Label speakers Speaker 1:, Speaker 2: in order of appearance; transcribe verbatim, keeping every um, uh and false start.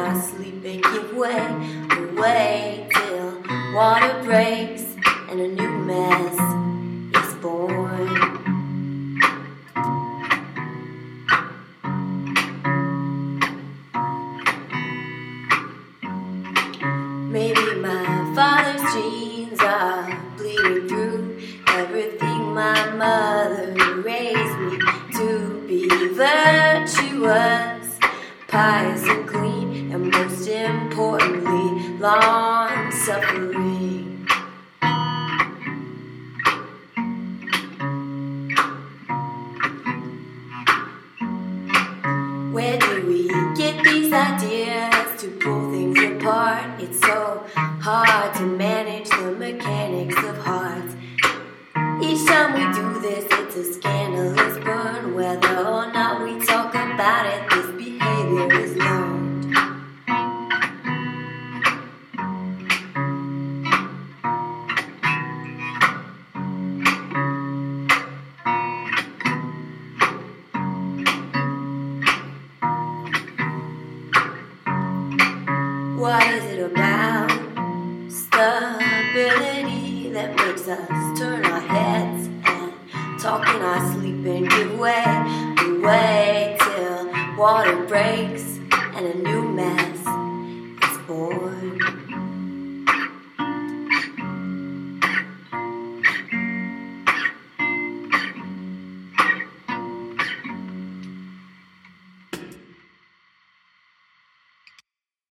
Speaker 1: our sleep and give way, away till water breaks and a new mess is born. Maybe my father's genes are bleeding through everything my mother raised me to be virtuous, pious and clean, and most importantly, long-suffering. Where do we get these ideas to pull things apart? It's so hard to manage the mechanics of hearts. Each time we do this, it's a scandalous burn. Whether or not we talk about it, this behavior is learned. What is it about stability that makes us turn our heads and talk in our sleep and give way, away till water breaks